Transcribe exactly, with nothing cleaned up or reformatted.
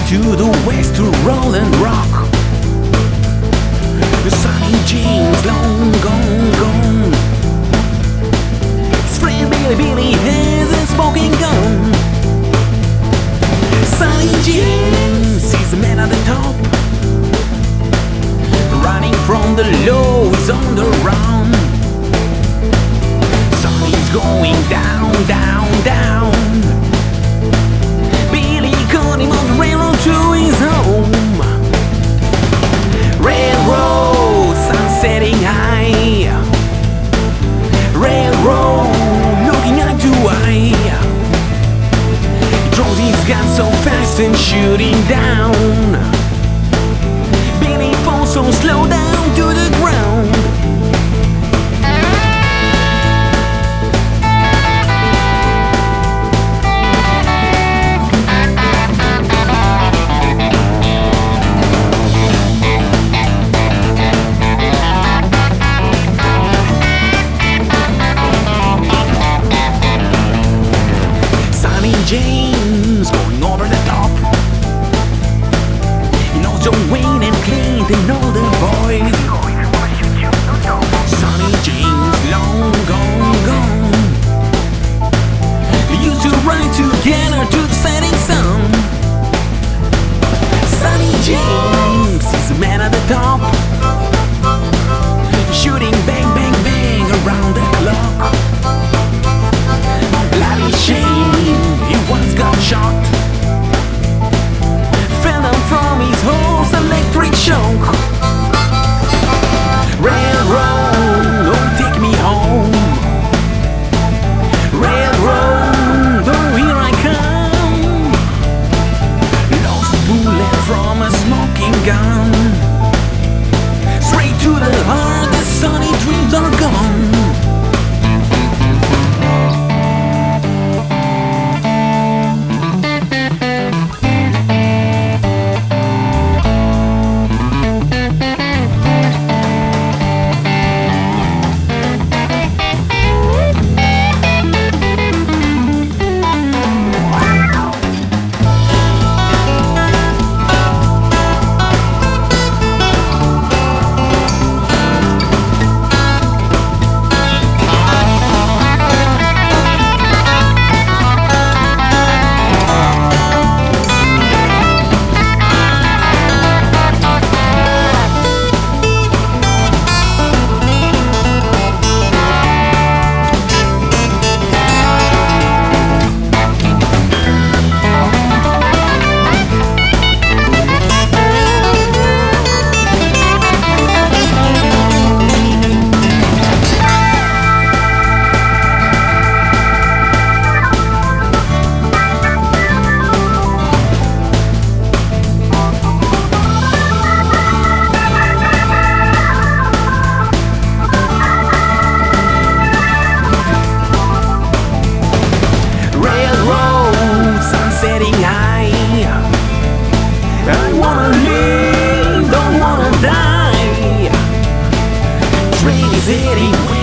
to the west to roll and rock. The sunny jeans long gone, gone. His friend Billy Billy has a smoking gun. Sunny jeans, he's the man at the top, running from the low, he's on the run. Sun is going down, down, down. Billy caught him on the railroad to his home. Railroad, sun setting high. Railroad, looking eye to eye. He throws his gun so fast and shooting down. Billy falls so slow down to the ground. James going over the top. He knows John Wayne and Clint and all the boys. Sonny James long gone, gone. They used to ride together to the setting sun. Sonny James is the man at the top, shooting bang, bang, bang around the clock. Bloody shame, he once got shot, fell down from his horse, electric shock. Railroad, oh take me home. Railroad, oh here I come. Lost bullet from a smoking gun, straight to the heart, the sunny dreams are gone. Setting high, I wanna live, don't wanna die. Train is heading